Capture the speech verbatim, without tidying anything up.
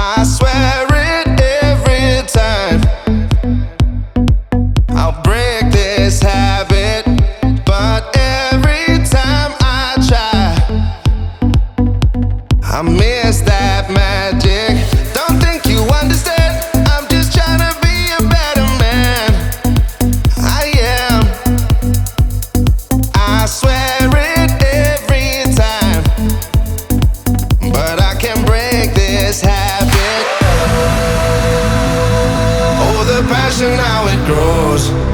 I swear it every time. I'll break this habit, but every time I try, I miss that magic. Don't think you understand, I'm just trying to be a better man. I am. I swear it every time, but I can't break this habit. Oh, the passion, how it grows.